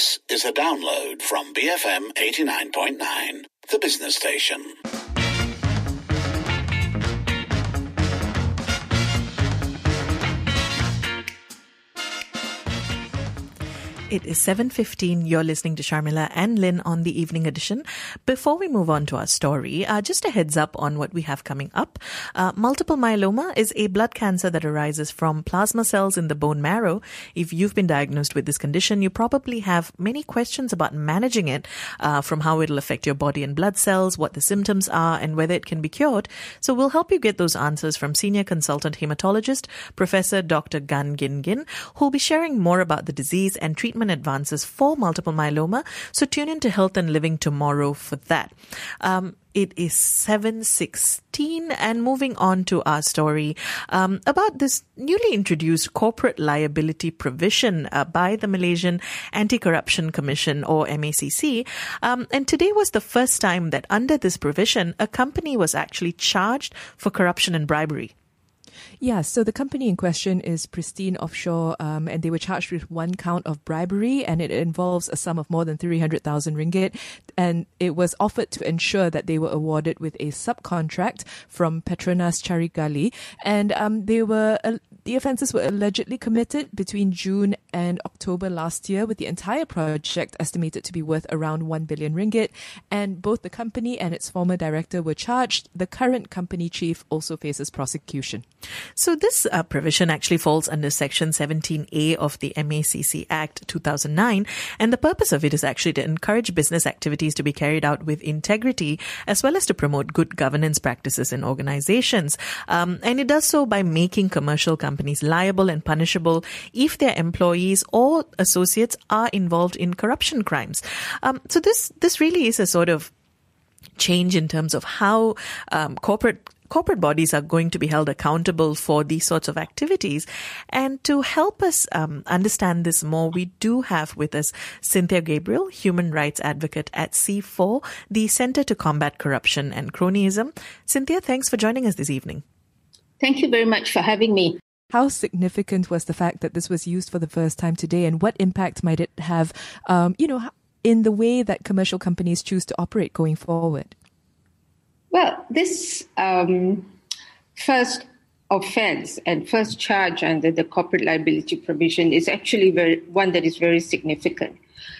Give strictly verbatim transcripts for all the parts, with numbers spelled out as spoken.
This is a download from B F M eighty-nine point nine, the business station. It is seven fifteen. You're listening to Sharmila and Lynn on the Evening Edition. Before we move on to our story, uh, just a heads up on what we have coming up. Uh, multiple myeloma is a blood cancer that arises from plasma cells in the bone marrow. If you've been diagnosed with this condition, you probably have many questions about managing it, uh, from how it'll affect your body and blood cells, what the symptoms are, and whether it can be cured. So we'll help you get those answers from Senior Consultant Hematologist, Professor Doctor Gan Gin Gin, who'll be sharing more about the disease and treatment advances for multiple myeloma. So tune in to Health and Living tomorrow for that. Um, it is seven sixteen, and moving on to our story um, about this newly introduced corporate liability provision uh, by the Malaysian Anti-Corruption Commission, or M A C C. Um, and today was the first time that under this provision, a company was actually charged for corruption and bribery. Yeah, so the company in question is Pristine Offshore, um, and they were charged with one count of bribery, and it involves a sum of more than three hundred thousand ringgit. And it was offered to ensure that they were awarded with a subcontract from Petronas Carigali. And um, they were uh, the offences were allegedly committed between June and October last year, with the entire project estimated to be worth around one billion ringgit. And both the company and its former director were charged. The current company chief also faces prosecution. So this uh, provision actually falls under Section seventeen A of the M A C C Act two thousand nine, and the purpose of it is actually to encourage business activities to be carried out with integrity, as well as to promote good governance practices in organizations. Um, and it does so by making commercial companies liable and punishable if their employees or associates are involved in corruption crimes. Um, so this this really is a sort of change in terms of how um, corporate Corporate bodies are going to be held accountable for these sorts of activities. And to help us um, understand this more, we do have with us Cynthia Gabriel, human rights advocate at C four, the Centre to Combat Corruption and Cronyism. Cynthia, thanks for joining us this evening. Thank you very much for having me. How significant was the fact that this was used for the first time today, and what impact might it have, um, you know, in the way that commercial companies choose to operate going forward? Well, this um, first offense and first charge under the corporate liability provision is actually very, one that is very significant.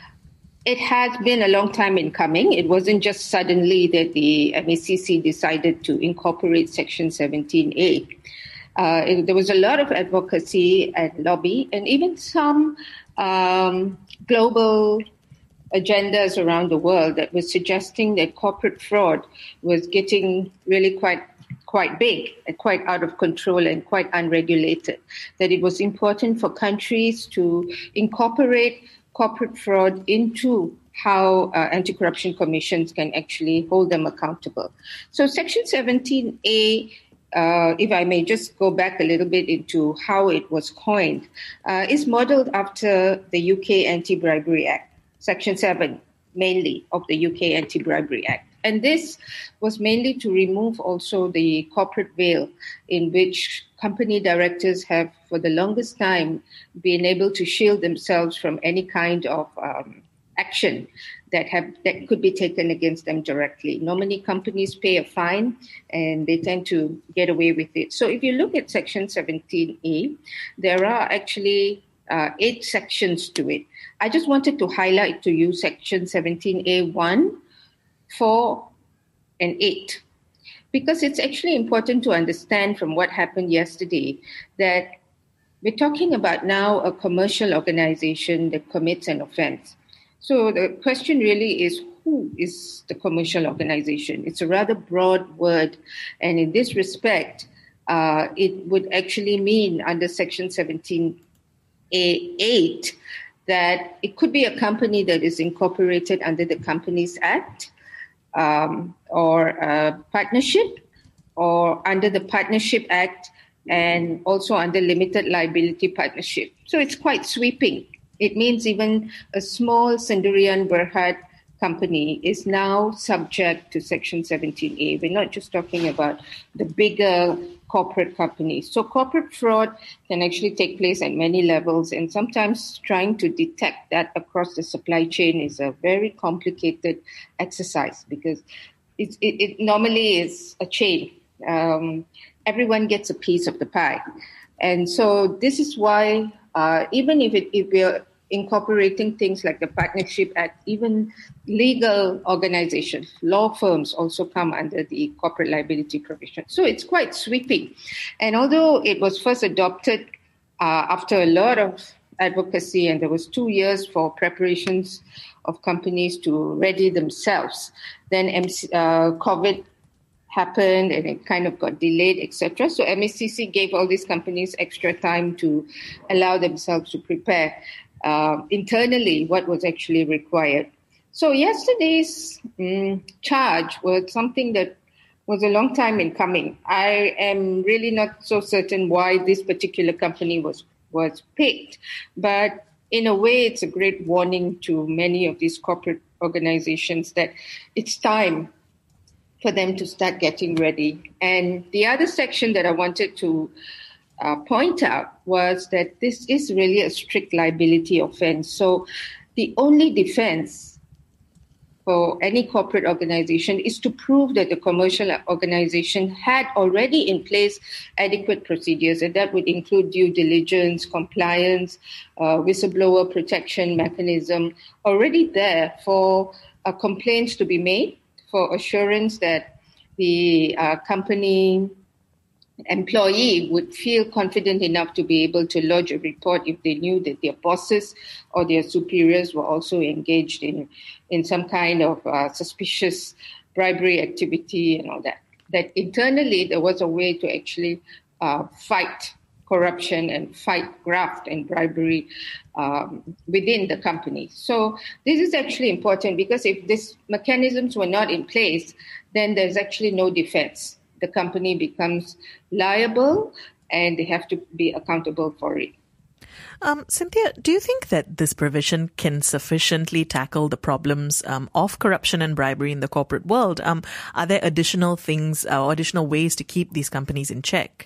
It has been a long time in coming. It wasn't just suddenly that the M A C C decided to incorporate Section seventeen A. Uh, it, there was a lot of advocacy and lobby, and even some um, global agendas around the world that was suggesting that corporate fraud was getting really quite quite big and quite out of control and quite unregulated, that it was important for countries to incorporate corporate fraud into how uh, anti-corruption commissions can actually hold them accountable. So Section seventeen A, Uh, if I may just go back a little bit into how it was coined, uh, is modeled after the U K Anti-Bribery Act, Section seven, mainly, of the U K Anti-Bribery Act. And this was mainly to remove also the corporate veil in which company directors have, for the longest time, been able to shield themselves from any kind of um, action that have that could be taken against them directly. Normally, companies pay a fine, and they tend to get away with it. So if you look at Section seventeen A, there are actually uh, eight sections to it. I just wanted to highlight to you Section seventeen A one, four, and eight, because it's actually important to understand from what happened yesterday that we're talking about now a commercial organization that commits an offense. So the question really is, who is the commercial organization? It's a rather broad word, and in this respect, uh, it would actually mean under Section seventeen A eight that it could be a company that is incorporated under the Companies Act, um, or a partnership, or under the Partnership Act, and also under Limited Liability Partnership. So it's quite sweeping. It means even a small Sendirian Berhad company is now subject to Section seventeen A. We're not just talking about the bigger corporate companies. So corporate fraud can actually take place at many levels, and sometimes trying to detect that across the supply chain is a very complicated exercise because it, it, it normally is a chain. Um, everyone gets a piece of the pie. And so this is why uh, even if, it, if we're incorporating things like the Partnership Act, even legal organizations, law firms also come under the corporate liability provision. So it's quite sweeping. And although it was first adopted uh, after a lot of advocacy, and there was two years for preparations of companies to ready themselves, then M C, uh, COVID happened and it kind of got delayed, et cetera. So M A C C gave all these companies extra time to allow themselves to prepare uh, internally what was actually required. So yesterday's um, charge was something that was a long time in coming. I am really not so certain why this particular company was, was picked, but in a way, it's a great warning to many of these corporate organizations that it's time for them to start getting ready. And the other section that I wanted to uh, point out was that this is really a strict liability offense. So the only defense for any corporate organization is to prove that the commercial organization had already in place adequate procedures, and that would include due diligence, compliance, uh, whistleblower protection mechanism already there for uh, complaints to be made, for assurance that the uh, company employee would feel confident enough to be able to lodge a report if they knew that their bosses or their superiors were also engaged in, in some kind of uh, suspicious bribery activity and all that. That internally there was a way to actually uh, fight corruption and fight graft and bribery um, within the company. So this is actually important because if these mechanisms were not in place, then there's actually no defense. The company becomes liable and they have to be accountable for it. Um, Cynthia, do you think that this provision can sufficiently tackle the problems um, of corruption and bribery in the corporate world? Um, are there additional things uh, or additional ways to keep these companies in check?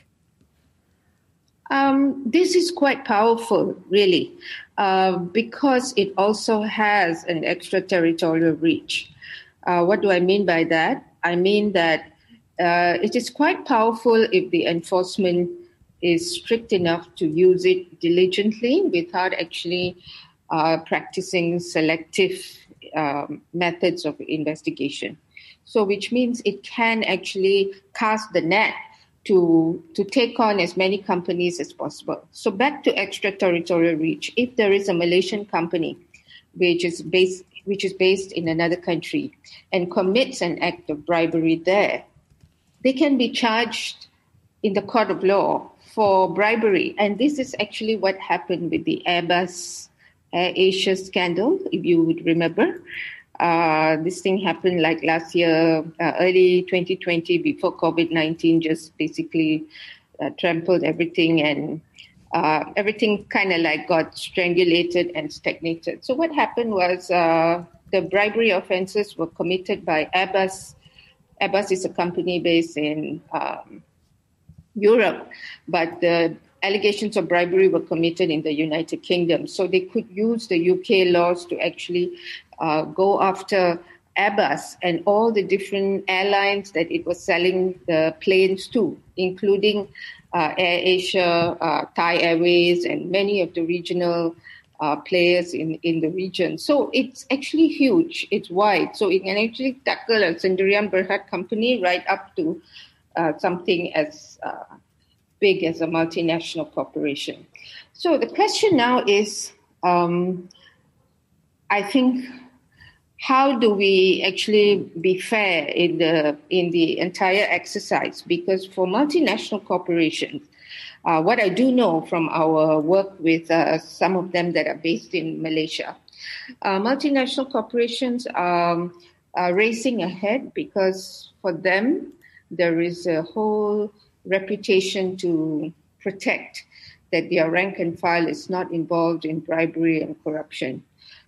Um, this is quite powerful, really, uh, because it also has an extraterritorial reach. Uh, what do I mean by that? I mean that uh, it is quite powerful if the enforcement is strict enough to use it diligently without actually uh, practicing selective um, methods of investigation. So which means it can actually cast the net to, to take on as many companies as possible. So back to extraterritorial reach. If there is a Malaysian company which is based, which is based in another country and commits an act of bribery there, they can be charged in the court of law for bribery. And this is actually what happened with the Airbus Air Asia scandal, if you would remember. Uh, this thing happened like last year, uh, early twenty twenty, before COVID nineteen just basically uh, trampled everything, and uh, everything kind of like got strangulated and stagnated. So what happened was uh, the bribery offenses were committed by Airbus. Airbus is a company based in um, Europe, but the allegations of bribery were committed in the United Kingdom. So they could use the U K laws to actually uh, go after Airbus and all the different airlines that it was selling the planes to, including uh, Air Asia, uh, Thai Airways, and many of the regional uh, players in, in the region. So it's actually huge. It's wide. So it can actually tackle a Sendirian Berhad company right up to uh, something as uh, big as a multinational corporation. So the question now is, um, I think, how do we actually be fair in the in the entire exercise? Because for multinational corporations, uh, what I do know from our work with uh, some of them that are based in Malaysia, uh, multinational corporations are, are racing ahead because for them there is a whole reputation to protect that their rank and file is not involved in bribery and corruption.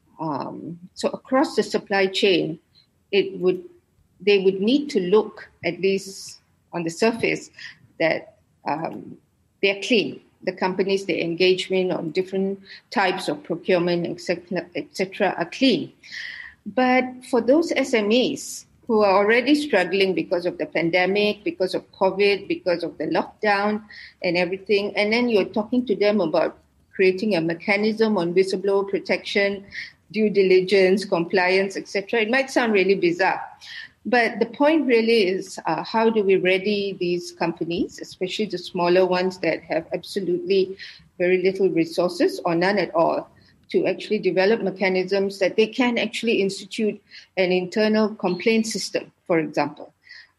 Um, so across the supply chain, it would they would need to look, at least on the surface, that um, they're clean. The companies they engage in on different types of procurement, et cetera, et cetera, are clean. But for those S M Es who are already struggling because of the pandemic, because of COVID, because of the lockdown and everything, and then you're talking to them about creating a mechanism on whistleblower protection, due diligence, compliance, et cetera, it might sound really bizarre. But the point really is uh, how do we ready these companies, especially the smaller ones that have absolutely very little resources or none at all, to actually develop mechanisms that they can actually institute an internal complaint system, for example.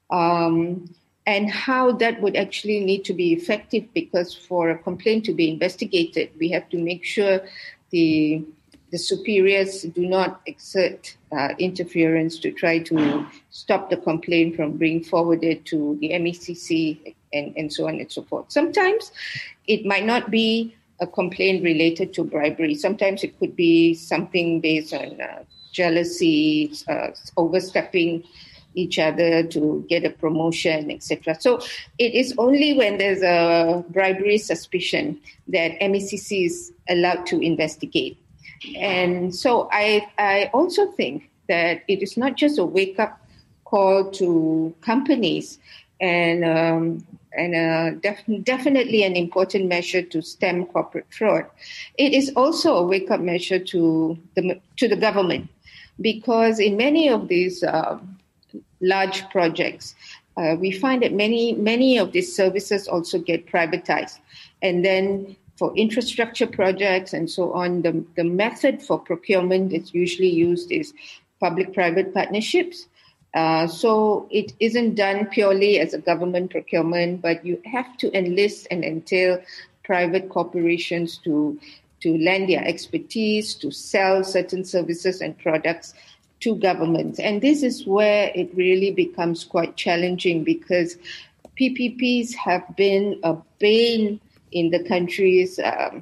Um, and how that would actually need to be effective, because for a complaint to be investigated, we have to make sure the the superiors do not exert uh, interference to try to stop the complaint from being forwarded to the M E C C and, and so on and so forth. Sometimes it might not be a complaint related to bribery. Sometimes it could be something based on uh, jealousy, uh, overstepping each other to get a promotion, et cetera. So it is only when there's a bribery suspicion that M E C C is allowed to investigate. And so I, I also think that it is not just a wake-up call to companies and um, and uh, def- definitely an important measure to stem corporate fraud. It is also a wake-up measure to the to the government, because in many of these uh, large projects, uh, we find that many many of these services also get privatized, and then for infrastructure projects and so on, the, the method for procurement that's usually used is public-private partnerships. Uh, so it isn't done purely as a government procurement, but you have to enlist and entail private corporations to, to lend their expertise, to sell certain services and products to governments. And this is where it really becomes quite challenging, because P P Ps have been a bane in the country's um,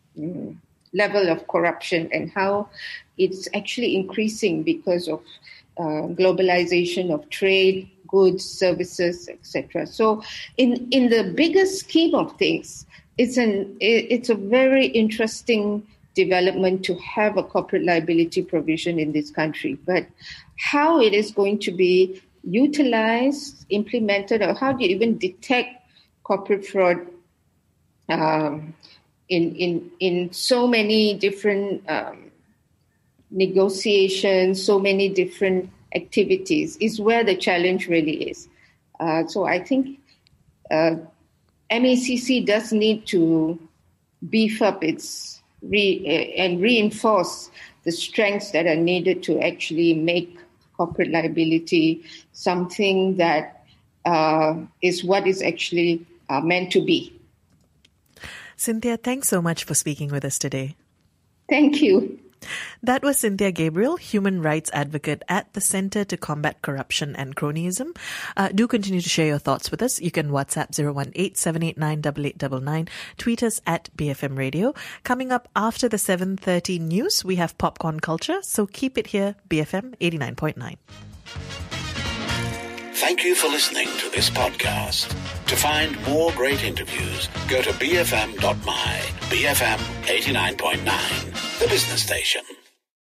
level of corruption, and how it's actually increasing because of uh, globalization of trade, goods, services, et cetera. So in, in the bigger scheme of things, it's an it's a very interesting development to have a corporate liability provision in this country. But how it is going to be utilized, implemented, or how do you even detect corporate fraud Um, in in in so many different um, negotiations, so many different activities, is where the challenge really is. Uh, so I think uh, M E C C does need to beef up its re- uh, and reinforce the strengths that are needed to actually make corporate liability something that uh, is what is actually uh, meant to be. Cynthia, thanks so much for speaking with us today. Thank you. That was Cynthia Gabriel, human rights advocate at the Centre to Combat Corruption and Cronyism. Uh, do continue to share your thoughts with us. You can WhatsApp zero one eight, seven eight nine, eight eight nine nine, tweet us at B F M Radio. Coming up after the seven thirty news, we have Popcorn Culture, so keep it here, B F M eighty-nine point nine. Thank you for listening to this podcast. To find more great interviews, go to b f m dot my, B F M eighty-nine point nine, the business station.